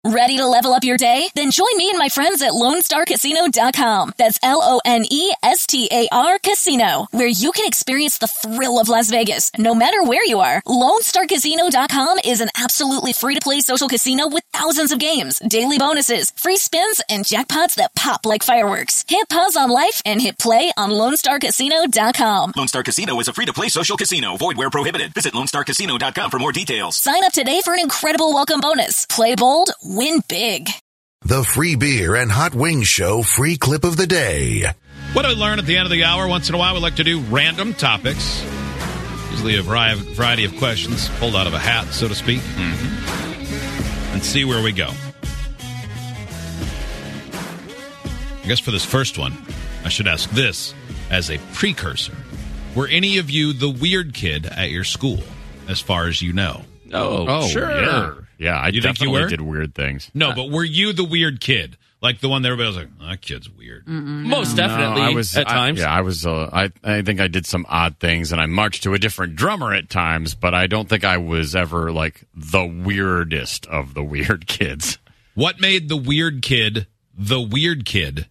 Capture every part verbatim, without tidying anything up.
Ready to level up your day? Then join me and my friends at Lone Star Casino dot com. That's L O N E S T A R Casino, where you can experience the thrill of Las Vegas, no matter where you are. Lone Star Casino dot com is an absolutely free-to-play social casino with thousands of games, daily bonuses, free spins, and jackpots that pop like fireworks. Hit pause on life and hit play on Lone Star Casino dot com. Lone Star Casino is a free-to-play social casino. Void where prohibited. Visit Lone Star Casino dot com for more details. Sign up today for an incredible welcome bonus. Play bold, win big. The Free Beer and Hot Wings Show free clip of the day. What do we learn at the end of the hour? Once in a while, we like to do random topics. Usually a variety of questions pulled out of a hat, so to speak. Mm-hmm. And see where we go. I guess for this first one, I should ask this as a precursor. Were any of you the weird kid at your school, as far as you know? Oh, oh sure. Yeah, yeah I you think you definitely were? did weird things. No, but were you the weird kid? Like the one that everybody was like, oh, that kid's weird. Mm-mm, Most no. definitely no, I was, at I, times. Yeah, I was. Uh, I, I think I did some odd things, and I marched to a different drummer at times, but I don't think I was ever, like, the weirdest of the weird kids. What made the weird kid the weird kid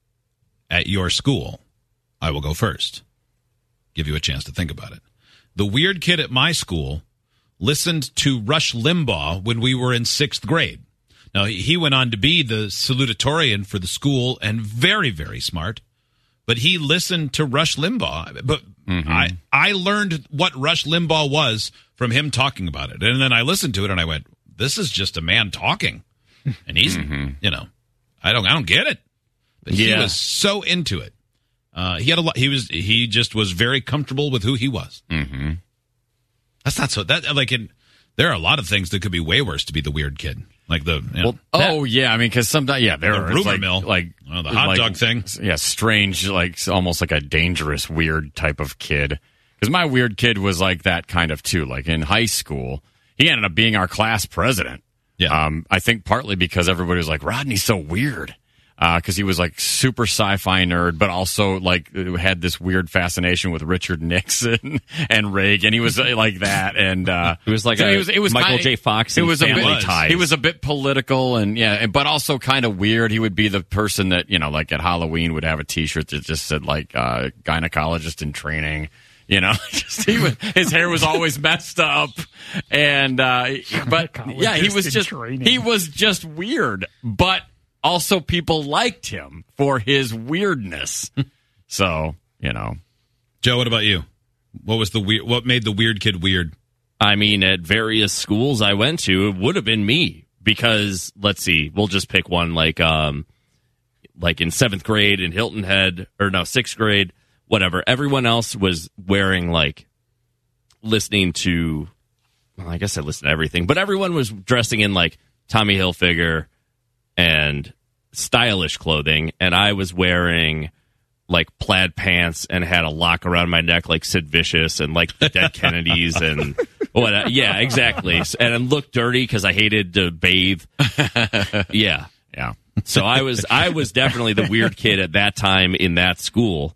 at your school? I will go first. Give you a chance to think about it. The weird kid at my school listened to Rush Limbaugh when we were in sixth grade. Now, he went on to be the salutatorian for the school and very, very smart. But he listened to Rush Limbaugh. But mm-hmm. I, I learned what Rush Limbaugh was from him talking about it. And then I listened to it and I went, this is just a man talking. And he's, mm-hmm. you know, I don't I don't get it. But yeah. He was so into it. Uh, he had a lot. He was. He just was very comfortable with who he was. Mm-hmm. That's not so. That like in, there are a lot of things that could be way worse to be the weird kid, like the. You know, well, oh yeah, I mean, because sometimes yeah, there the are rumor like, mill, like oh, the hot like, dog thing. Yeah, strange, like almost like a dangerous, weird type of kid. Because my weird kid was like that kind of too. Like in high school, he ended up being our class president. Yeah, um, I think partly because everybody was like, Rodney's so weird. Because uh, he was like super sci-fi nerd, but also like had this weird fascination with Richard Nixon and Reagan. He was uh, like that, and uh, it was like so a it was, it was Michael kinda, J. Fox. It was a family bit. ties. He was a bit political, and yeah, but also kind of weird. He would be the person that you know, like at Halloween, would have a T-shirt that just said like uh, "gynecologist in training." You know, just he was, his hair was always messed up, and uh, but yeah, he was just training. He was just weird, but. Also, people liked him for his weirdness. So, you know. Joe, what about you? What was the weird? What made the weird kid weird? I mean, at various schools I went to, it would have been me because let's see, we'll just pick one like, um, like in seventh grade in Hilton Head, or no, sixth grade, whatever. Everyone else was wearing like listening to. Well, I guess I listened to everything, but everyone was dressing in like Tommy Hilfiger. And stylish clothing, and I was wearing like plaid pants and had a lock around my neck like Sid Vicious and like the Dead Kennedys and what? Yeah, exactly. And I looked dirty because I hated to bathe. Yeah, yeah. So I was, I was definitely the weird kid at that time in that school.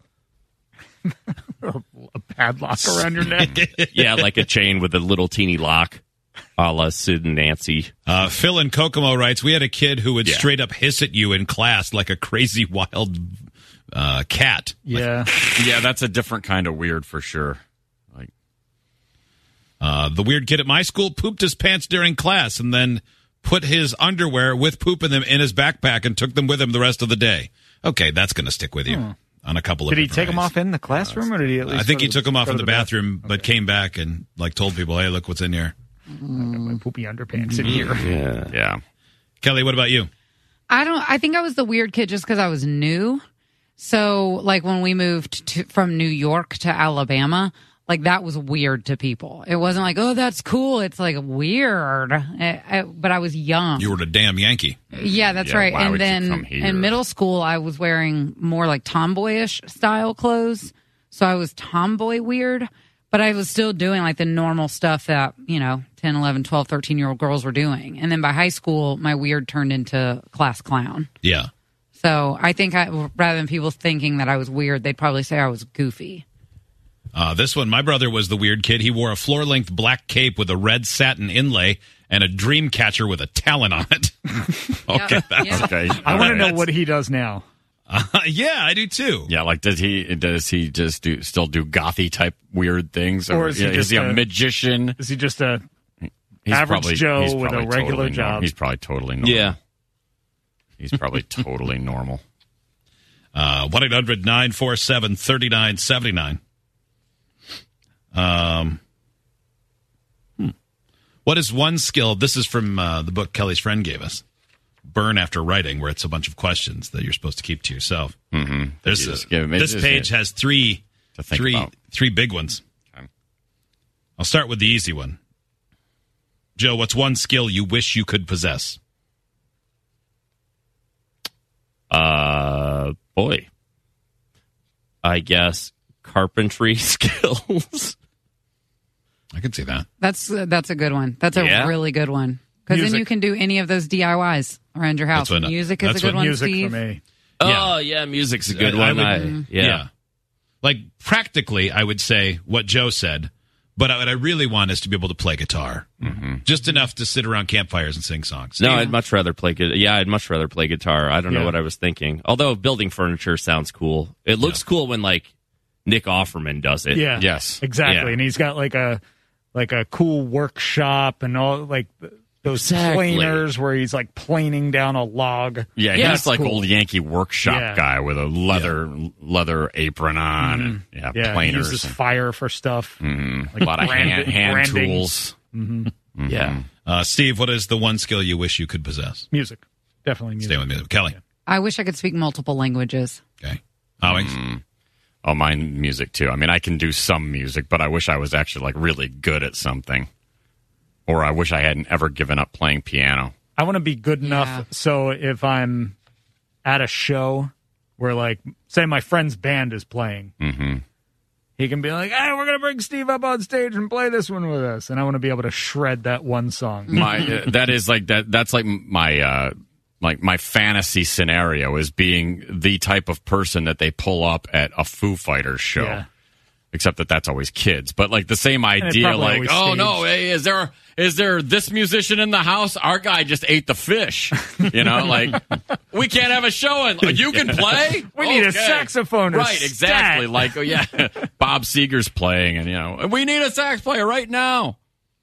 A padlock around your neck. Yeah, like a chain with a little teeny lock. A la Sid and Nancy. Uh, Phil in Kokomo writes, we had a kid who would yeah. straight up hiss at you in class like a crazy wild uh, cat. Yeah. Like, yeah, that's a different kind of weird for sure. Like, uh, the weird kid at my school pooped his pants during class and then put his underwear with poop in them in his backpack and took them with him the rest of the day. Okay, that's going to stick with you. Hmm. On a couple of Did he take ways. them off in the classroom, or did he at least? I think he took them off in the, the bathroom, bathroom, but okay. came back and like told people, "Hey, look what's in here." Mm. My poopy underpants in here. Yeah, yeah. Kelly, what about you? I don't. I think I was the weird kid just because I was new. So, like when we moved to, from New York to Alabama, like that was weird to people. It wasn't like, oh, that's cool. It's like weird. I, I, but I was young. You were a damn Yankee. Yeah, that's yeah, right. why and would then you come here? in middle school, I was wearing more like tomboyish style clothes. So I was tomboy weird. But I was still doing like the normal stuff that, you know, ten, eleven, twelve, thirteen-year-old girls were doing. And then by high school, my weird turned into class clown. Yeah. So I think I, rather than people thinking that I was weird, they'd probably say I was goofy. Uh, this one, my brother was the weird kid. He wore a floor-length black cape with a red satin inlay and a dream catcher with a talon on it. Okay, Yeah. that's Yeah. Okay. I All want to right. know what he does now. Uh, yeah, I do too. Yeah, like does he does he just do still do gothy type weird things, Or is he yeah, just he a, a- magician? Is he just a He's average probably, Joe he's with a probably regular totally job? Normal. He's probably totally normal. Yeah. He's probably totally normal. Uh, one eight hundred nine four seven three nine seven nine. Um, hmm. What is one skill? This is from uh, the book Kelly's friend gave us, Burn After Writing, where it's a bunch of questions that you're supposed to keep to yourself. Mm-hmm. There's You a- just give him- this it's- page has three, to think three, about. three big ones. Okay. I'll start with the easy one. Joe, what's one skill you wish you could possess? Uh, boy. I guess carpentry skills. I can see that. That's uh, that's a good one. That's a Yeah. really good one. Because then Music. you can do any of those D I Ys around your house. That's what- Music is that's a good what one, Music Steve. for me. Oh, yeah, music's a good I- I one. would- I- yeah. Yeah. Like, practically, I would say what Joe said, but what I really want is to be able to play guitar. Mm-hmm. Just enough to sit around campfires and sing songs. No, I'd much rather play gu- Yeah, I'd much rather play guitar. I don't know Yeah. what I was thinking. Although building furniture sounds cool. It looks cool when like Nick Offerman does it. Yeah. Yes. Exactly. Yeah. And he's got like a like a cool workshop and all like th- those Exactly. planers where he's like planing down a log. Yeah, Yeah, he's it's like cool. old Yankee workshop Yeah. guy with a leather leather apron on. And, yeah, Yeah, he planers. uses and- fire for stuff. Mhm. Like a lot of hand, brand- hand branding. tools. Yeah. Uh, Steve, what is the one skill you wish you could possess? Music. Definitely music. Stay with me. Kelly. I wish I could speak multiple languages. Okay. Owings? Oh, mine music too. I mean, I can do some music, but I wish I was actually like really good at something. Or I wish I hadn't ever given up playing piano. I want to be good enough Yeah. so if I'm at a show where, like, say my friend's band is playing, Mm-hmm. he can be like, hey, we're going to bring Steve up on stage and play this one with us. And I want to be able to shred that one song. My uh, that is like that. That's like my uh, like my fantasy scenario is being the type of person that they pull up at a Foo Fighters show. Yeah. Except that that's always kids, but like the same it idea. probably Like, always oh staged. no, hey, is there is there this musician in the house? Our guy just ate the fish. You know, like we can't have a show and you can play. We need a Okay. saxophonist. Right, exactly. Stat. Like, oh yeah, Bob Seger's playing, and you know, we need a sax player right now.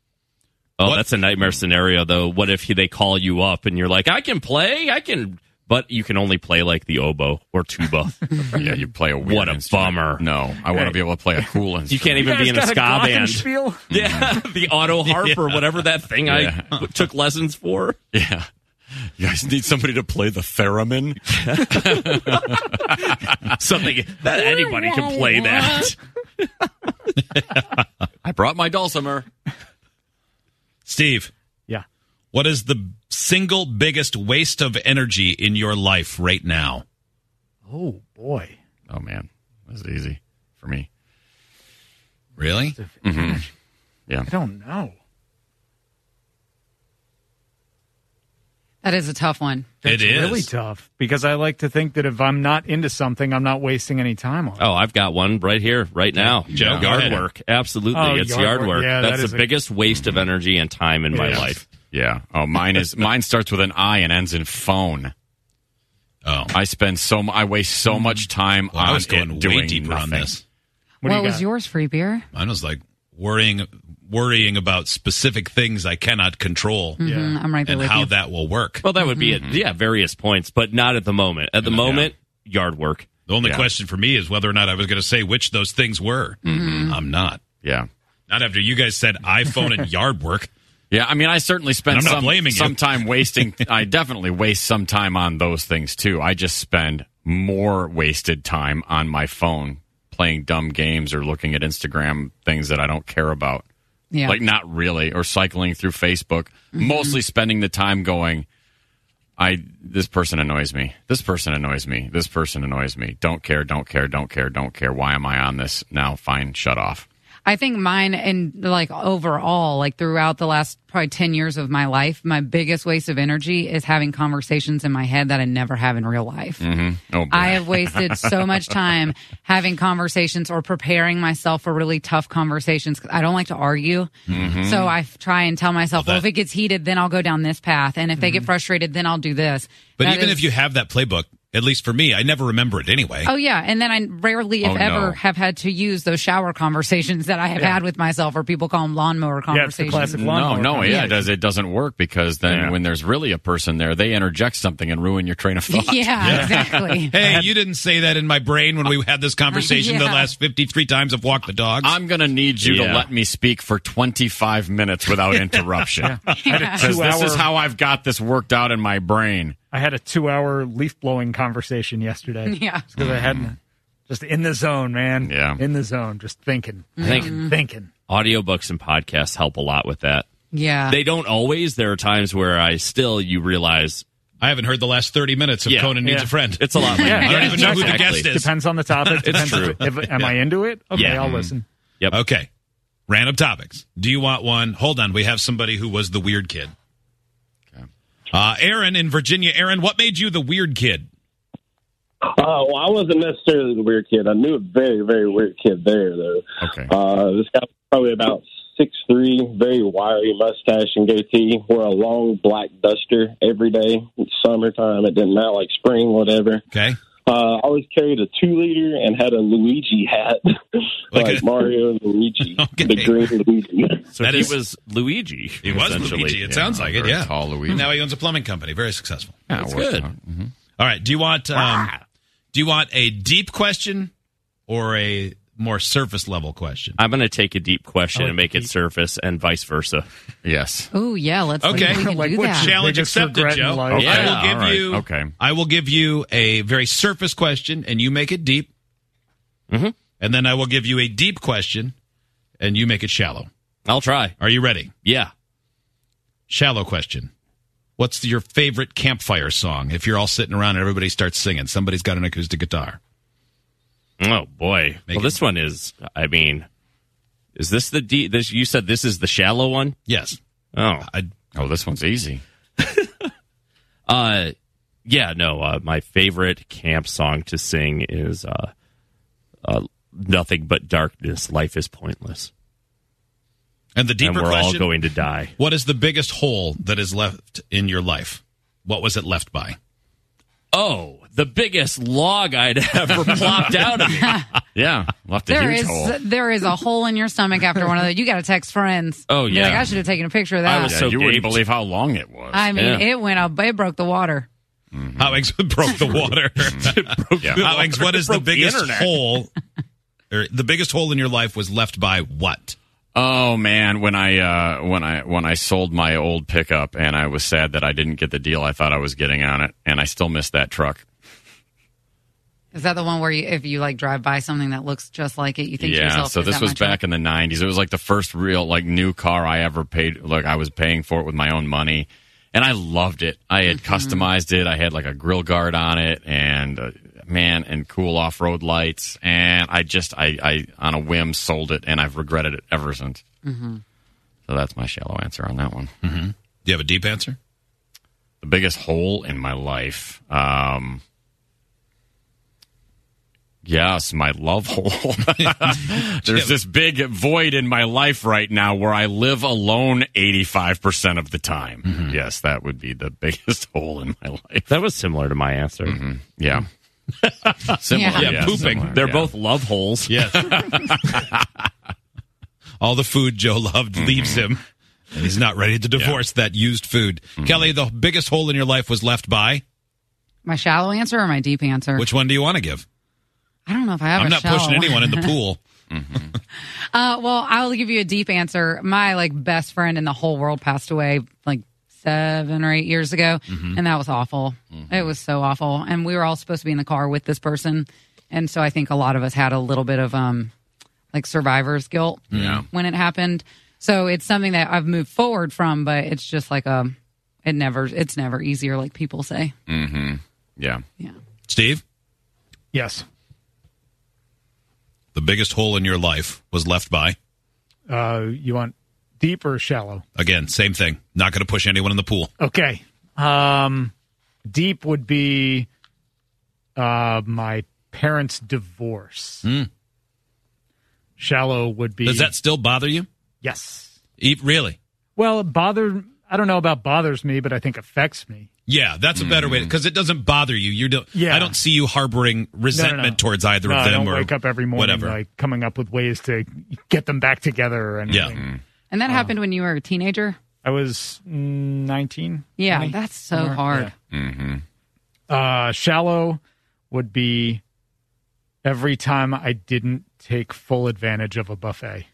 Oh, What? that's a nightmare scenario, though. What if they call you up and you're like, I can play, I can, but you can only play like the oboe or tuba. Yeah, you play a weird What a instrument. bummer. No, I want to be able to play a cool instrument. You can't You even be guys in a got ska band. glockenspiel? Yeah, the auto harp or whatever that thing Yeah. I took lessons for. Yeah. You guys need somebody to play the theremin? Something that anybody can play that. I brought my dulcimer. Steve, Yeah. what is the single biggest waste of energy in your life right now? Oh, boy. Oh, man. This is easy for me. Really? Yeah. I don't know. That is a tough one. It It's is. really tough because I like to think that if I'm not into something, I'm not wasting any time on it. Oh, I've got one right here, right now. Joe, go yard ahead. work. Absolutely. Oh, it's yard yard work. work. Yeah, that That's is the a- biggest waste of energy and time in my Yeah. life. Yeah. Oh, mine is mine starts with an I and ends in phone. Oh. I spend so m- I waste so much time Well, on I was it going doing way deeper nothing. on this. What do What you was got? yours, Free Beer? Mine was like worrying worrying about specific things I cannot control Yeah. Mm, I'm right there and with how you. that will work. Well, that would be it. Yeah, various points, but not at the moment. At the moment, yard work. The only Yeah. question for me is whether or not I was going to say which those things were. I'm not. Yeah. Not after you guys said iPhone and yard work. Yeah, I mean, I certainly spend And I'm not some, blaming you. some time wasting. I definitely waste some time on those things too. I just spend more wasted time on my phone playing dumb games or looking at Instagram things that I don't care about. Yeah. Like, not really, or cycling through Facebook. Mostly spending the time going, I this person annoys me. This person annoys me. This person annoys me. Don't care, don't care, don't care, don't care. Why am I on this now? Fine, shut off. I think mine, and like overall, like throughout the last probably ten years of my life, my biggest waste of energy is having conversations in my head that I never have in real life. Mm-hmm. Oh, boy. I have wasted so much time having conversations or preparing myself for really tough conversations. I don't like to argue. Mm-hmm. So I try and tell myself, Well, well, that- if it gets heated, then I'll go down this path. And if they get frustrated, then I'll do this. But That even is- if you have that playbook, at least for me, I never remember it anyway. Oh, yeah. And then I rarely, if Oh, ever, no. have had to use those shower conversations that I have had with myself, or people call them lawnmower Yeah, it's the conversations. classic No, lawnmower no, yeah, conversation. it does. It doesn't work because then Yeah. when there's really a person there, they interject something and ruin your train of thought. yeah, exactly. Hey, you didn't say that in my brain when we had this conversation the Yeah. last fifty-three times I've walked the dogs. I'm going to need you Yeah. to let me speak for twenty-five minutes without interruption. Yeah. Because this is Two-hour- how I've got this worked out in my brain. I had a two-hour leaf-blowing conversation yesterday. Yeah. Because I hadn't... Just in the zone, man. Yeah. In the zone. Just thinking. I think Mm-hmm. Thinking. audiobooks and podcasts help a lot with that. Yeah. They don't always. There are times where I still, you realize I haven't heard the last thirty minutes of Yeah. Conan Needs Yeah. a Friend. it's a lot like Yeah, I don't yeah, even know who the exactly. guest is. Depends on the topic. It's Depends true. If, if- am I into it? Okay, Yeah. I'll listen. Yep. Okay. Random topics. Do you want one? Hold on. We have somebody who was the weird kid. Okay. Uh, Aaron in Virginia. Aaron, what made you the weird kid? Uh, well, I wasn't necessarily the weird kid. I knew a very, very weird kid there, though. Okay. Uh, this guy was probably about six three, very wiry mustache and goatee, wore a long black duster every day. It's summertime. It didn't matter, like spring, whatever. Okay. Uh, I always carried a two-liter and had a Luigi hat, Like like, a- Mario and Luigi, Okay. the green Luigi. So That he is- was Luigi. He was essentially. Luigi. It Yeah, sounds like it, very yeah. tall Luigi. Now he owns a plumbing company. Very successful. Yeah, That's it worked good. out. Mhm. All right. Do you want um, do you want a deep question or a more surface level question? I'm going to take a deep question I like and make deep. it surface and vice versa. Yes. Oh, yeah. Let's Okay. see if we can Like, do what's that. your Challenge biggest accepted, regret in Joe. life? I Yeah, will give all right. you Okay. I will give you a very surface question and you make it deep. Mm-hmm. And then I will give you a deep question and you make it shallow. I'll try. Are you ready? Yeah. Shallow question. What's your favorite campfire song? If you're all sitting around and everybody starts singing, somebody's got an acoustic guitar. Oh boy. Make well, it- this one is. I mean, is this the deep? This you said this is the shallow one. Yes. Oh. I, Oh, this one's easy. Uh, yeah. No. Uh, my favorite camp song to sing is uh, uh, "Nothing But Darkness." Life is pointless, and the deeper and we're question, all going to die. what is the biggest hole that is left in your life? What was it left by? Oh, the biggest log I'd ever plopped out of me. Yeah. Left a There huge is hole. there is a hole in your stomach after one of those. You got to text friends. Oh, Be yeah. like, I should have taken a picture of that. I was Yeah, so you wouldn't gaped. believe how long it was. I mean, Yeah. it went up. It broke the water. Alex broke the water. Yeah. Alex, what is the Broke the biggest internet. hole? Or the biggest hole in your life was left by what? Oh man, when I uh, when I when I sold my old pickup and I was sad that I didn't get the deal I thought I was getting on it, and I still miss that truck. Is that the one where you, if you like drive by something that looks just like it, you think to Yeah, yourself, so "Is this that was my truck?" back in the nineties. It was like the first real like new car I ever paid. Like I was paying for it with my own money, and I loved it. I had Mm-hmm. customized it. I had like a grill guard on it, and uh, man, and cool off road lights. And I just I, I on a whim sold it, and I've regretted it ever since. Mm-hmm. So that's my shallow answer on that one. Mm-hmm. Do you have a deep answer? The biggest hole in my life. Um, yes, my love hole. There's this big void in my life right now where I live alone eighty-five percent of the time. Mm-hmm. Yes, that would be the biggest hole in my life. That was similar to my answer. Mm-hmm. Yeah. Similar. Yeah. Yeah, pooping. similar, They're yeah. both love holes. Yes. All the food Joe loved leaves him, and he's not ready to divorce that used food. Kelly, the biggest hole in your life was left by? My shallow answer or my deep answer? Which one do you want to give? I don't know if I have I'm a not shallow pushing anyone in the pool. Uh, well, I'll give you a deep answer. My like best friend in the whole world passed away like seven or eight years ago, Mm-hmm. and that was awful. It was so awful, and we were all supposed to be in the car with this person, and so I think a lot of us had a little bit of um like survivor's guilt Yeah. when it happened. So it's something that I've moved forward from, but it's just like a it never it's never easier, like people say. Mm-hmm. Yeah. Yeah. Steve, Yes. the biggest hole in your life was left by? Uh, you want deep or shallow? Again, same thing. Not going to push anyone in the pool. Okay. Um, deep would be uh, my parents' divorce. Mm. Shallow would be... Does that still bother you? Yes. E- really? Well, it bothered... I don't know about bothers me, but I think affects me. Yeah, that's a better way because it doesn't bother you. You don't. Yeah. I don't see you harboring resentment no, no, no. towards either no, of them. I don't or wake up every morning whatever. like coming up with ways to get them back together or anything. Yeah. And that happened when you were a teenager? I was nineteen. Yeah, twenty, that's so somewhere. hard. Yeah. Mm-hmm. Uh, shallow would be every time I didn't take full advantage of a buffet.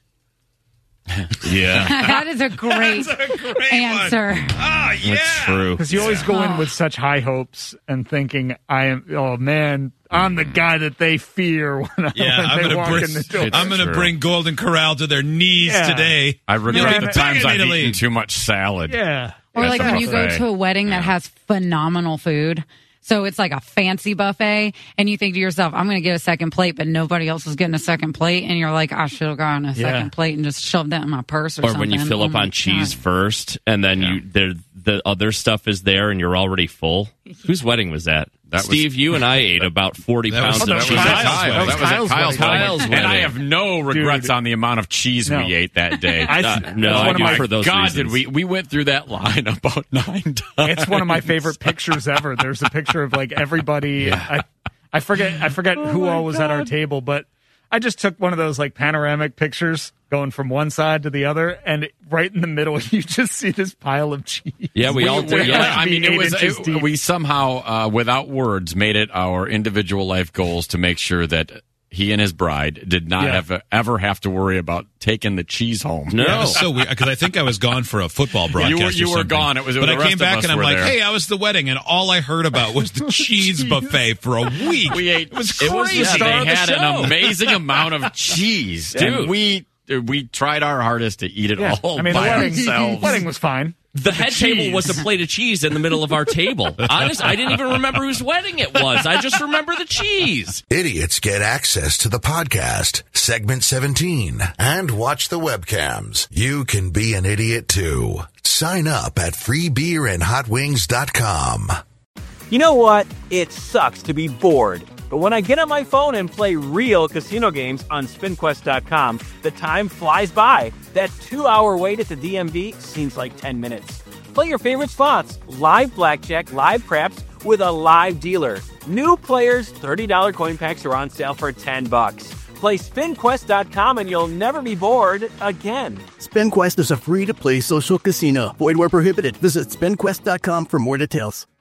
Yeah. That is a great, That's a great answer. One. Ah, yeah. That's true. Because you always go in with such high hopes and thinking, "I am, oh man, I'm the guy that they fear." When, I, Yeah, when I'm they gonna walk bring, in the door. I'm gonna true. bring Golden Corral to their knees Yeah. today. I regret You're the right. times I've Italy. eaten too much salad. Yeah. Or That's like a when you go buffet. to a wedding that has phenomenal food. So it's like a fancy buffet, and you think to yourself, I'm going to get a second plate, but nobody else is getting a second plate. And you're like, I should have gotten a second Yeah. plate and just shoved that in my purse or, Or something. when you fill Oh up my on cheese God. first, and then you there the other stuff is there, and you're already full. Whose wedding was that? That was- Steve, you and I ate about forty That was- pounds that of was cheese. Kyle's Kyle. wedding. That was at Kyle's Kyle's wedding. wedding. Kyle's And I wedding. have no regrets Dude. on the amount of cheese No. we ate that day. I, Uh, that's no, one I of do my, for those God, reasons. did we? We went through that line about nine times. It's one of my favorite pictures ever. There's a picture of like everybody. I, I forget. I forget who all was at our table, but I just took one of those like panoramic pictures going from one side to the other, and right in the middle, you just see this pile of cheese. Yeah, we all. There yeah, has to I be mean, it eight was inches it- deep. we somehow, uh, without words, made it our individual life goals to make sure that he and his bride did not Yeah. have ever have to worry about taking the cheese home. No. Yeah, it was so weird because I think I was gone for a football broadcast. You were- or you were something. gone. It was- but the I rest came of back us and I'm were like, there. "Hey, I was at the wedding," and all I heard about was the cheese buffet for a week. We ate. It was It was crazy. yeah, star they of the had show. an amazing amount of cheese, Dude. and we we tried our hardest to eat it Yeah. all I mean, the by wedding, ourselves. wedding was fine. The head table cheese. was a plate of cheese in the middle of our table. Honest, I didn't even remember whose wedding it was. I just remember the cheese. Idiots get access to the podcast, segment seventeen, and watch the webcams. You can be an idiot too. Sign up at free beer and hot wings dot com. You know what? It sucks to be bored. But when I get on my phone and play real casino games on spin quest dot com, the time flies by. That two-hour wait at the D M V seems like ten minutes. Play your favorite slots, live blackjack, live craps, with a live dealer. New players, thirty dollars coin packs are on sale for ten bucks. Play spin quest dot com and you'll never be bored again. SpinQuest is a free-to-play social casino. Void where prohibited. Visit spin quest dot com for more details.